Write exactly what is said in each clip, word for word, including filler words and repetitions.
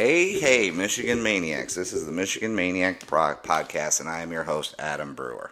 Hey, hey, Michigan Maniacs. This is the Michigan Maniac Pro- Podcast, and I am your host, Adam Brewer.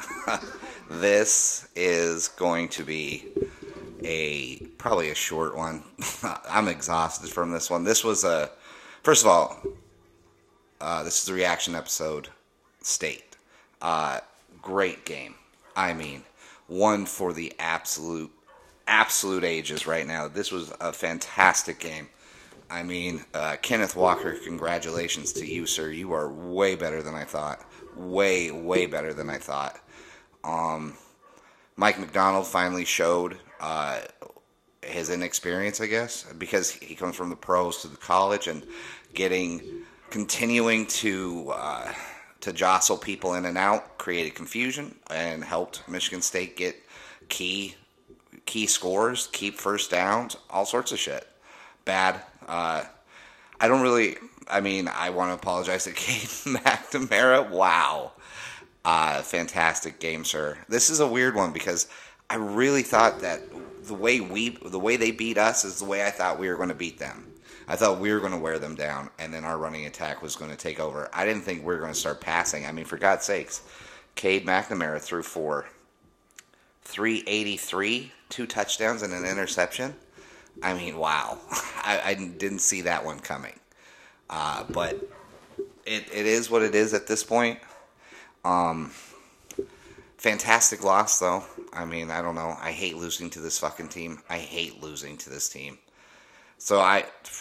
This is going to be a probably a short one. I'm exhausted from this one. This was a, first of all, uh, this is a reaction episode, State. Uh, great game. I mean, one for the absolute, absolute ages right now. This was a fantastic game. I mean, uh, Kenneth Walker, congratulations to you, sir. You are way better than I thought. Way, way better than I thought. Um, Mike McDonald finally showed uh, his inexperience, I guess, because he comes from the pros to the college and getting, continuing to uh, to jostle people in and out, created confusion and helped Michigan State get key key scores, keep first downs, all sorts of shit. Bad. Uh, I don't really, I mean, I want to apologize to Cade McNamara. Wow. Uh, fantastic game, sir. This is a weird one because I really thought that the way we, the way they beat us is the way I thought we were going to beat them. I thought we were going to wear them down, and then our running attack was going to take over. I didn't think we were going to start passing. I mean, for God's sakes, Cade McNamara threw for three eighty-three, two touchdowns and an interception. I mean, wow. I, I didn't see that one coming. Uh, but it, it is what it is at this point. Um, fantastic loss, though. I mean, I don't know. I hate losing to this fucking team. I hate losing to this team. So I...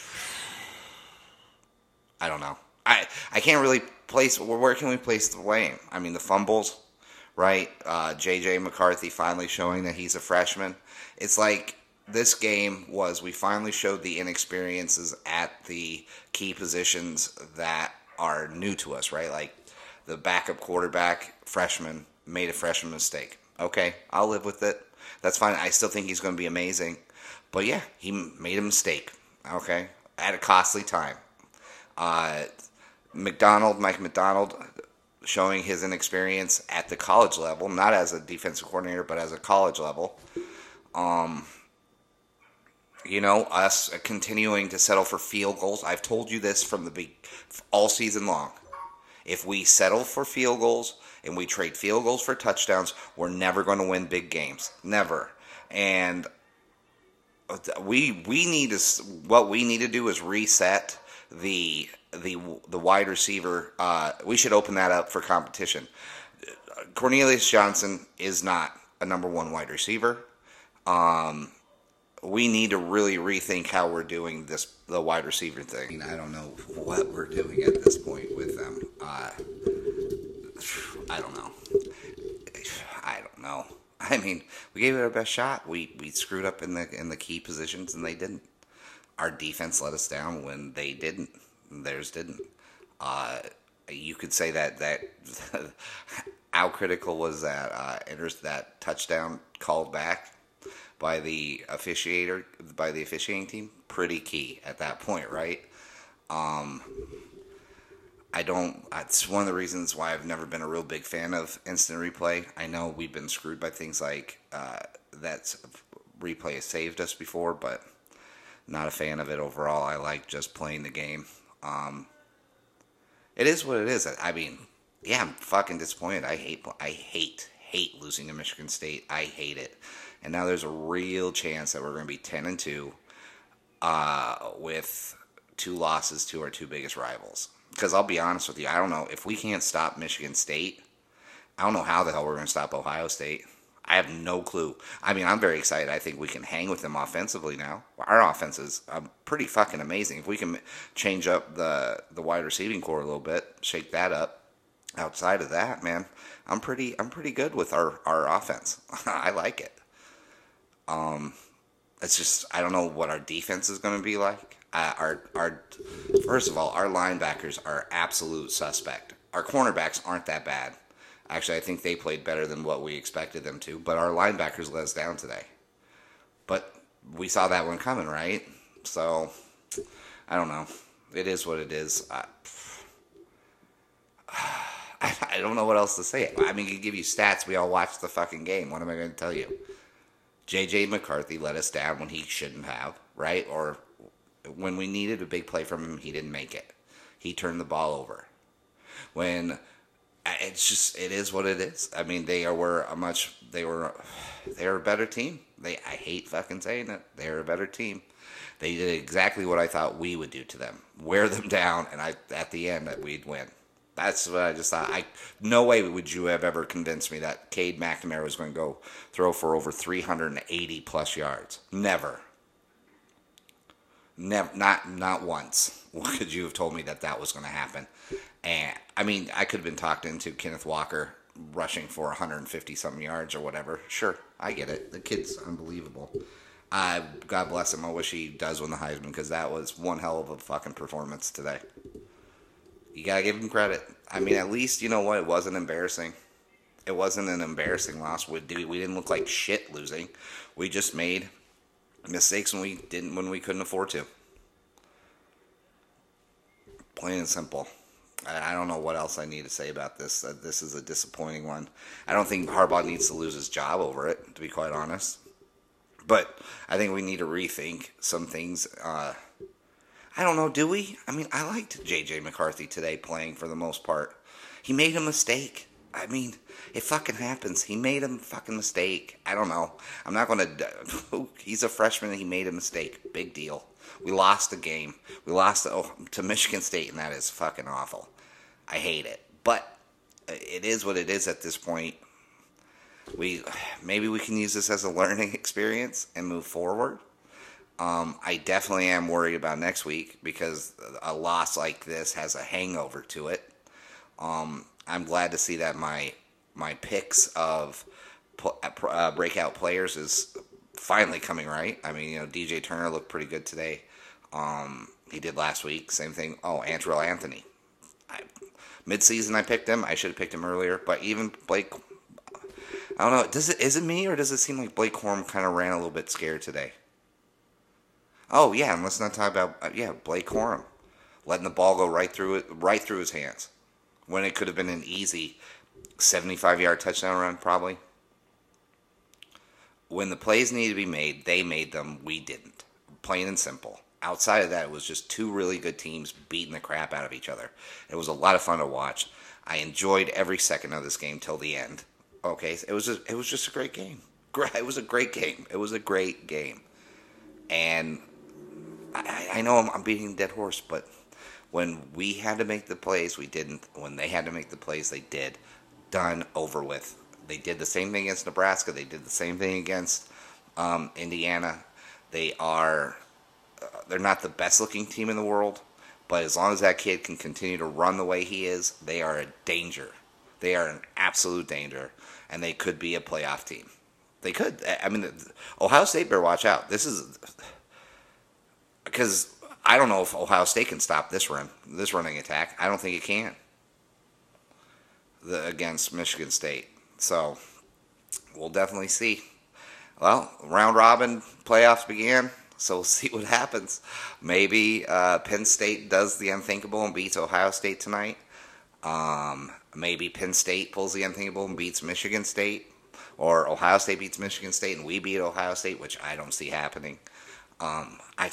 I don't know. I, I can't really place... Where can we place the blame? I mean, the fumbles, right? Uh, J J McCarthy finally showing that he's a freshman. It's like... This game was, we finally showed the inexperiences at the key positions that are new to us, right? Like the backup quarterback, freshman, made a freshman mistake. Okay, I'll live with it. That's fine. I still think he's going to be amazing. But yeah, he made a mistake, okay, at a costly time. Uh, McDonald, Mike McDonald, showing his inexperience at the college level, not as a defensive coordinator, but as a college level. Um... You know, us continuing to settle for field goals. I've told you this from the big, all season long. If we settle for field goals and we trade field goals for touchdowns, we're never going to win big games. Never. And we we need to what we need to do is reset the the the wide receiver. Uh, we should open that up for competition. Cornelius Johnson is not a number one wide receiver. Um. We need to really rethink how we're doing this, the wide receiver thing. I don't know what we're doing at this point with them. Uh, I don't know. I don't know. I mean, we gave it our best shot. We we screwed up in the in the key positions, and they didn't. Our defense let us down when they didn't. Theirs didn't. Uh, you could say that that how critical was that uh, enters that touchdown called back by the officiator, by the officiating team, pretty key at that point, right? Um, I don't, it's one of the reasons why I've never been a real big fan of instant replay. I know we've been screwed by things like uh, that replay has saved us before, but not a fan of it overall. I like just playing the game. Um, it is what it is. I mean, yeah, I'm fucking disappointed. I hate, I hate, hate losing to Michigan State. I hate it. And now there's a real chance that we're going to be ten and two uh, with two losses to our two biggest rivals. Because I'll be honest with you, I don't know. If we can't stop Michigan State, I don't know how the hell we're going to stop Ohio State. I have no clue. I mean, I'm very excited. I think we can hang with them offensively now. Our offense is um, pretty fucking amazing. If we can change up the, the wide receiving core a little bit, shake that up. Outside of that, man, I'm pretty I'm pretty good with our, our offense. I like it. Um, it's just, I don't know what our defense is going to be like. Uh, our, our, first of all, our linebackers are absolute suspect. Our cornerbacks aren't that bad. Actually, I think they played better than what we expected them to, but our linebackers let us down today. But we saw that one coming, right? So, I don't know. It is what it is. I, I don't know what else to say. I mean, I can give you stats. We all watched the fucking game. What am I going to tell you? J J McCarthy let us down when he shouldn't have, right? Or When we needed a big play from him, he didn't make it. He turned the ball over. When it's just it is what it is. I mean, they were a much they were they were a better team. They I hate fucking saying it. They're a better team. They did exactly what I thought we would do to them. Wear them down, and I at the end that we'd win. That's what I just thought. I no way would you have ever convinced me that Cade McNamara was going to go throw for over three hundred eighty plus yards. Never. Never, not not once could you have told me that that was going to happen. And I mean, I could have been talked into Kenneth Walker rushing for one hundred fifty something yards or whatever. Sure, I get it. The kid's unbelievable. Uh, God bless him. I wish he does win the Heisman because that was one hell of a fucking performance today. You gotta give him credit. I mean, at least you know what? It wasn't embarrassing. It wasn't an embarrassing loss. We we didn't look like shit losing. We just made mistakes when we didn't when we couldn't afford to. Plain and simple. I, I don't know what else I need to say about this. Uh, this is a disappointing one. I don't think Harbaugh needs to lose his job over it, to be quite honest. But I think we need to rethink some things. Uh, I don't know, do we? I mean, I liked J J McCarthy today playing for the most part. He made a mistake. I mean, it fucking happens. He made a fucking mistake. I don't know. I'm not going to... He's a freshman and he made a mistake. Big deal. We lost the game. We lost oh, to Michigan State, and that is fucking awful. I hate it. But it is what it is at this point. We Maybe we can use this as a learning experience and move forward. Um, I definitely am worried about next week because a loss like this has a hangover to it. Um, I'm glad to see that my my picks of uh, breakout players is finally coming right. I mean, you know, D J Turner looked pretty good today. Um, he did last week. Same thing. Oh, Andrell Anthony. I, mid-season, I picked him. I should have picked him earlier. But even Blake, I don't know. Does it is it me or does it seem like Blake Corum kind of ran a little bit scared today? Oh yeah, and let's not talk about uh, yeah Blake Corum letting the ball go right through it, right through his hands, when it could have been an easy seventy-five yard touchdown run probably. When the plays needed to be made, they made them. We didn't. Plain and simple. Outside of that, it was just two really good teams beating the crap out of each other. It was a lot of fun to watch. I enjoyed every second of this game till the end. Okay, it was a, it was just a great game. It was a great game. It was a great game. And I, I know I'm, I'm beating a dead horse, but when we had to make the plays, we didn't. When they had to make the plays, they did. Done, over with. They did the same thing against Nebraska. They did the same thing against um, Indiana. They are, uh, they're not the best looking team in the world, but as long as that kid can continue to run the way he is, they are a danger. They are an absolute danger, and they could be a playoff team. They could. I mean, Ohio State better watch out. This is because I don't know if Ohio State can stop this run, this running attack. I don't think it can. The, against Michigan State. So, we'll definitely see. Well, round robin playoffs began, so we'll see what happens. Maybe uh, Penn State does the unthinkable and beats Ohio State tonight. Um, maybe Penn State pulls the unthinkable and beats Michigan State. Or Ohio State beats Michigan State and we beat Ohio State, which I don't see happening. Um, I,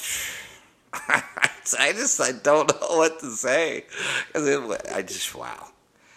I just I don't know what to say. I just, wow.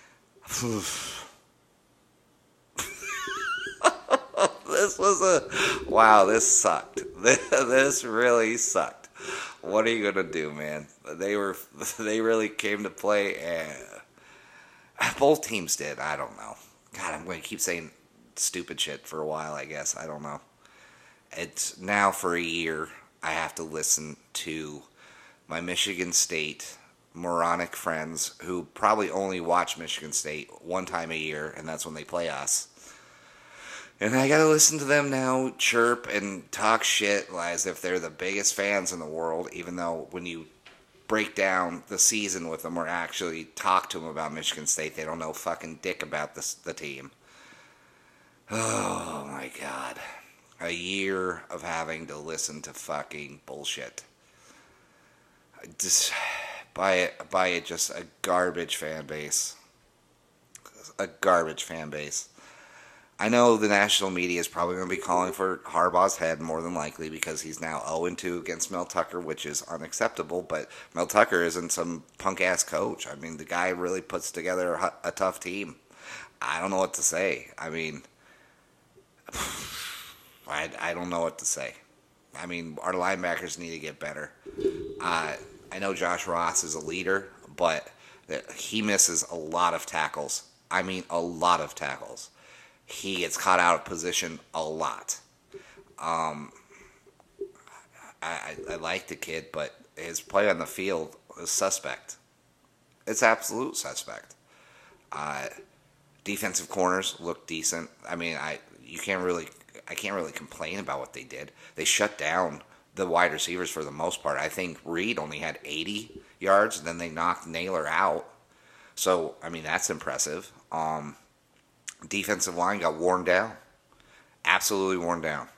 This was a wow. This sucked. This really sucked. What are you gonna do, man? They were they really came to play, and both teams did. I don't know. God, I'm going to keep saying stupid shit for a while. I guess I don't know. It's now for a year. I have to listen to my Michigan State moronic friends who probably only watch Michigan State one time a year, and that's when they play us. And I gotta listen to them now chirp and talk shit as if they're the biggest fans in the world, even though when you break down the season with them or actually talk to them about Michigan State, they don't know fucking dick about this, the team. Oh my God. A year of having to listen to fucking bullshit. Just... By it, by it, just a garbage fan base. A garbage fan base. I know the national media is probably going to be calling for Harbaugh's head more than likely because he's now oh and two against Mel Tucker, which is unacceptable. But Mel Tucker isn't some punk ass coach. I mean, the guy really puts together a, a tough team. I don't know what to say. I mean, I, I don't know what to say. I mean, our linebackers need to get better. Uh, I know Josh Ross is a leader, but he misses a lot of tackles. I mean, a lot of tackles. He gets caught out of position a lot. Um, I, I, I like the kid, but his play on the field is suspect. It's absolute suspect. Uh, defensive corners look decent. I mean, I you can't really I can't really complain about what they did. They shut down the wide receivers for the most part. I think Reed only had eighty yards, and then they knocked Naylor out. So I mean, that's impressive. Um, defensive line got worn down, absolutely worn down,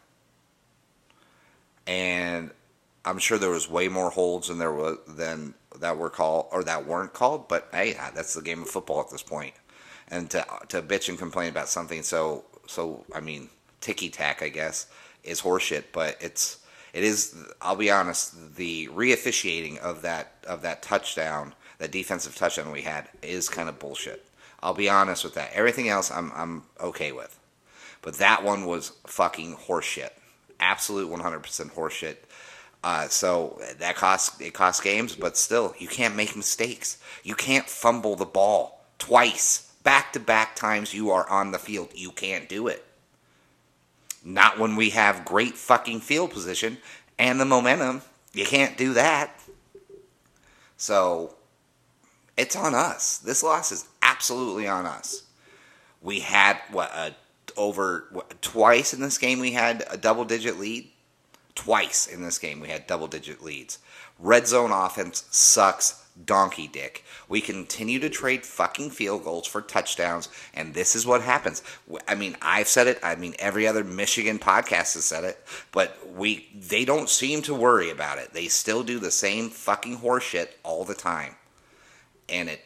and I'm sure there was way more holds than there was than that were called or that weren't called. But hey, that's the game of football at this point. And to to bitch and complain about something so so I mean ticky tack I guess is horseshit. But it's it is I'll be honest, the reofficiating of that of that touchdown, that defensive touchdown we had is kind of bullshit. I'll be honest with that. Everything else I'm I'm okay with, but that one was fucking horseshit. Absolute one hundred percent horseshit. Uh, so that costs it costs games, but still, you can't make mistakes. You can't fumble the ball twice, back to back times you are on the field. You can't do it. Not when we have great fucking field position and the momentum. You can't do that. So it's on us. This loss is absolutely on us. We had what uh, over what, twice in this game we had a double digit lead. Twice in this game we had double digit leads. Red zone offense sucks donkey dick. We continue to trade fucking field goals for touchdowns, and this is what happens. I mean, I've said it. I mean, every other Michigan podcast has said it, but we they don't seem to worry about it. They still do the same fucking horseshit all the time. And it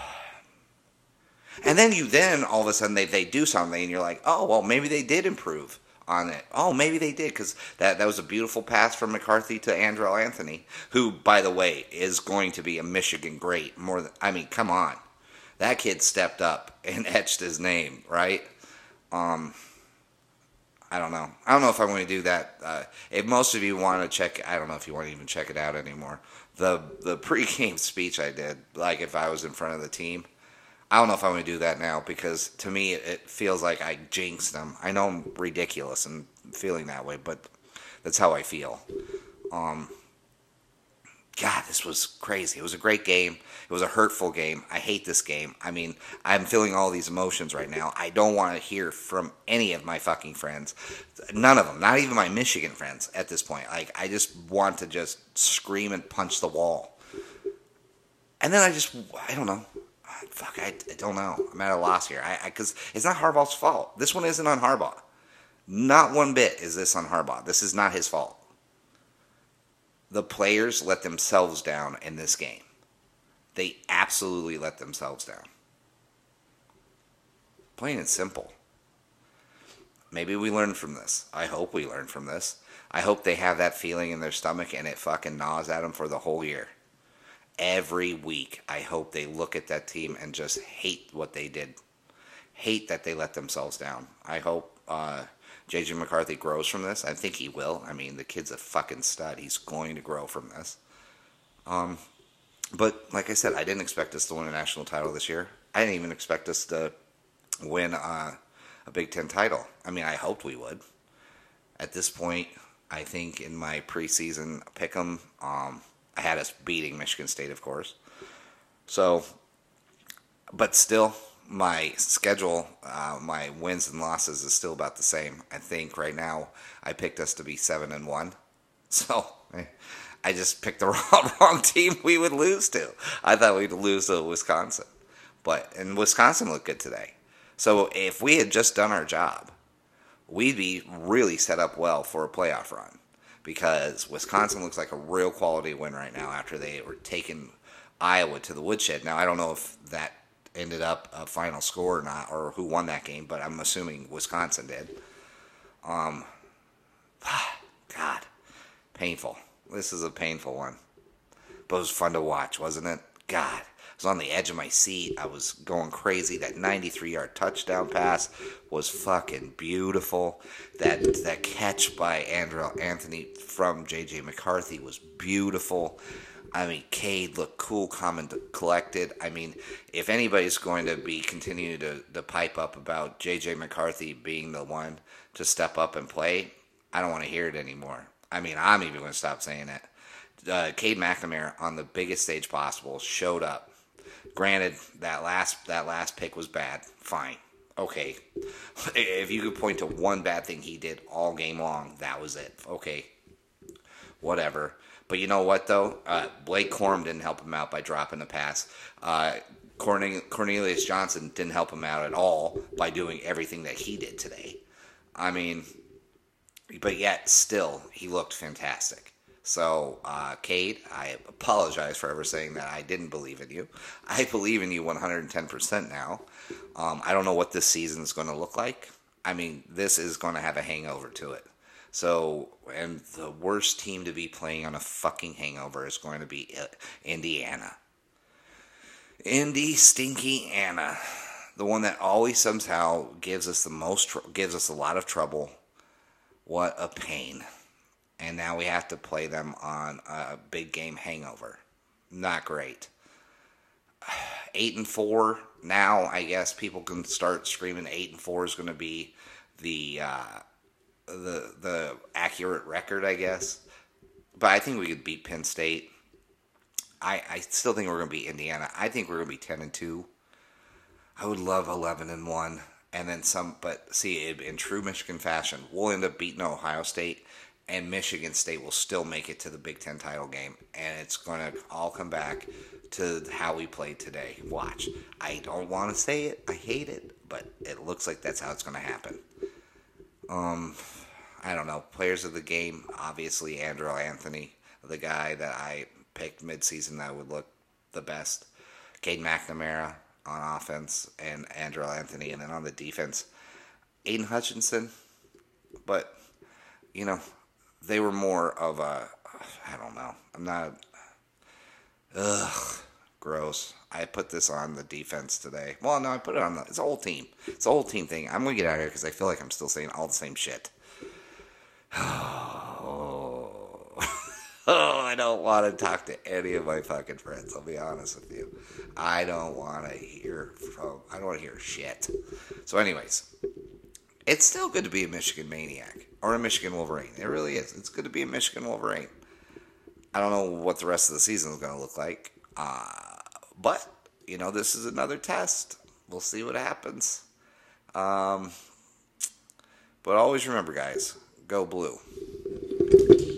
and then you then all of a sudden they, they do something and you're like, oh well, maybe they did improve on it. Oh, maybe they did, because that, that was a beautiful pass from McCarthy to Andrel Anthony, who, by the way, is going to be a Michigan great. More than I mean, come on, that kid stepped up and etched his name, right? Um, I don't know. I don't know if I'm going to do that. Uh, if most of you want to check, I don't know if you want to even check it out anymore. The the pregame speech I did, like if I was in front of the team. I don't know if I'm going to do that now, because to me it feels like I jinxed them. I know I'm ridiculous and feeling that way, but that's how I feel. Um, God, this was crazy. It was a great game. It was a hurtful game. I hate this game. I mean, I'm feeling all these emotions right now. I don't want to hear from any of my fucking friends. None of them. Not even my Michigan friends at this point. Like, I just want to just scream and punch the wall. And then I just, I don't know. Fuck, I, I don't know. I'm at a loss here. I Because it's not Harbaugh's fault. This one isn't on Harbaugh. Not one bit is this on Harbaugh. This is not his fault. The players let themselves down in this game. They absolutely let themselves down. Plain and simple. Maybe we learn from this. I hope we learn from this. I hope they have that feeling in their stomach and it fucking gnaws at them for the whole year. Every week, I hope they look at that team and just hate what they did. Hate that they let themselves down. I hope uh, J J McCarthy grows from this. I think he will. I mean, the kid's a fucking stud. He's going to grow from this. Um, but like I said, I didn't expect us to win a national title this year. I didn't even expect us to win uh, a Big Ten title. I mean, I hoped we would. At this point, I think in my preseason pick'em, um, I had us beating Michigan State, of course. So, but still, my schedule, uh, my wins and losses is still about the same. I think right now I picked us to be seven and one. So I just picked the wrong, wrong team we would lose to. I thought we'd lose to Wisconsin, but and Wisconsin looked good today. So if we had just done our job, we'd be really set up well for a playoff run. Because Wisconsin looks like a real quality win right now after they were taking Iowa to the woodshed. Now, I don't know if that ended up a final score or not, or who won that game, but I'm assuming Wisconsin did. Um, God, painful. This is a painful one. But it was fun to watch, wasn't it? God, I was on the edge of my seat. I was going crazy. That ninety-three yard touchdown pass was fucking beautiful. That that catch by Andrew Anthony from J J McCarthy was beautiful. I mean, Cade looked cool, calm, and collected. I mean, if anybody's going to be continuing to, to pipe up about J J McCarthy being the one to step up and play, I don't want to hear it anymore. I mean, I'm even going to stop saying it. Uh, Cade McNamara on the biggest stage possible showed up. Granted, that last that last pick was bad. Fine. Okay. If you could point to one bad thing he did all game long, that was it. Okay. Whatever. But you know what, though? Uh, Blake Corum didn't help him out by dropping the pass. Uh, Cornelius Johnson didn't help him out at all by doing everything that he did today. I mean, but yet, still, he looked fantastic. So, uh, Cade, I apologize for ever saying that I didn't believe in you. I believe in you one hundred ten percent now. Um, I don't know what this season is going to look like. I mean, this is going to have a hangover to it. So, and the worst team to be playing on a fucking hangover is going to be Indiana. Indy Stinky Anna. The one that always somehow gives us the most, tr- gives us a lot of trouble. What a pain. And now we have to play them on a big game hangover. Not great. Eight and four. Now I guess people can start screaming eight and four is going to be the uh, the the accurate record, I guess. But I think we could beat Penn State. I I still think we're going to beat Indiana. I think we're going to be ten and two. I would love eleven and one, and then some. But see, in true Michigan fashion, we'll end up beating Ohio State. And Michigan State will still make it to the Big Ten title game. And it's going to all come back to how we played today. Watch. I don't want to say it. I hate it. But it looks like that's how it's going to happen. Um, I don't know. Players of the game, obviously Andrew Anthony, the guy that I picked midseason that would look the best. Cade McNamara on offense and Andrew Anthony. And then on the defense, Aiden Hutchinson. But, you know, they were more of a, I don't know. I'm not, ugh, gross. I put this on the defense today. Well, no, I put it on the, it's a whole team. It's a whole team thing. I'm going to get out of here because I feel like I'm still saying all the same shit. Oh, oh, I don't want to talk to any of my fucking friends. I'll be honest with you. I don't want to hear from, I don't want to hear shit. So anyways, it's still good to be a Michigan Maniac. Or a Michigan Wolverine. It really is. It's good to be a Michigan Wolverine. I don't know what the rest of the season is going to look like. Uh, but, you know, this is another test. We'll see what happens. Um, but always remember, guys, go blue.